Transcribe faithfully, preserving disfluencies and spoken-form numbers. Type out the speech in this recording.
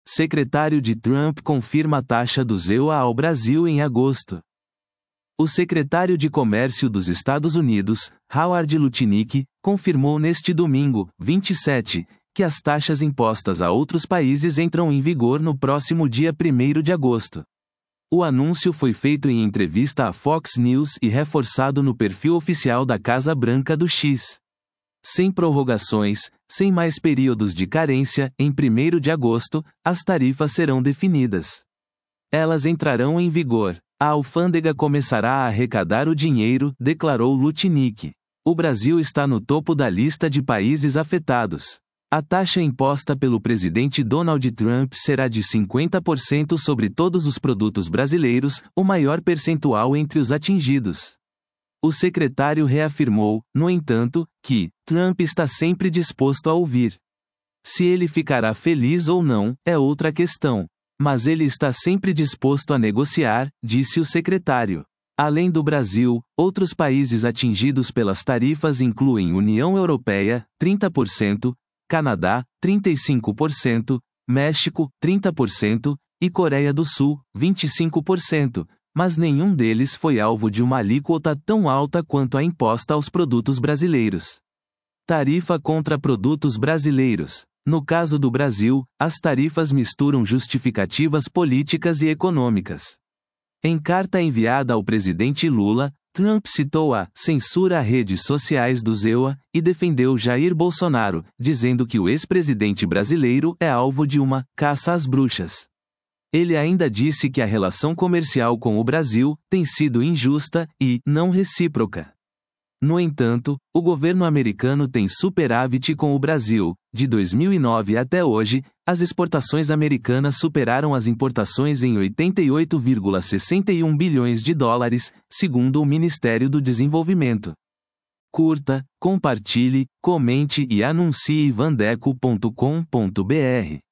Secretário de Trump confirma a taxa dos E U A ao Brasil em agosto. O secretário de Comércio dos Estados Unidos, Howard Lutnick, confirmou neste domingo, vinte e sete, que as taxas impostas a outros países entram em vigor no próximo dia primeiro de agosto. O anúncio foi feito em entrevista à Fox News e reforçado no perfil oficial da Casa Branca do X. Sem prorrogações, sem mais períodos de carência, em primeiro de agosto, as tarifas serão definidas. Elas entrarão em vigor. A alfândega começará a arrecadar o dinheiro, declarou Lutnick. O Brasil está no topo da lista de países afetados. A taxa imposta pelo presidente Donald Trump será de cinquenta por cento sobre todos os produtos brasileiros, o maior percentual entre os atingidos. O secretário reafirmou, no entanto, que Trump está sempre disposto a ouvir. Se ele ficará feliz ou não, é outra questão. Mas ele está sempre disposto a negociar, disse o secretário. Além do Brasil, outros países atingidos pelas tarifas incluem União Europeia, trinta por cento, Canadá, trinta e cinco por cento, México, trinta por cento, e Coreia do Sul, vinte e cinco por cento, mas nenhum deles foi alvo de uma alíquota tão alta quanto a imposta aos produtos brasileiros. Tarifa contra produtos brasileiros. No caso do Brasil, as tarifas misturam justificativas políticas e econômicas. Em carta enviada ao presidente Lula, Trump citou a censura a redes sociais dos E U A e defendeu Jair Bolsonaro, dizendo que o ex-presidente brasileiro é alvo de uma caça às bruxas. Ele ainda disse que a relação comercial com o Brasil tem sido injusta e não recíproca. No entanto, o governo americano tem superávit com o Brasil. De dois mil e nove até hoje, as exportações americanas superaram as importações em oitenta e oito vírgula sessenta e um bilhões de dólares, segundo o Ministério do Desenvolvimento. Curta, compartilhe, comente e anuncie vandeco ponto com ponto br.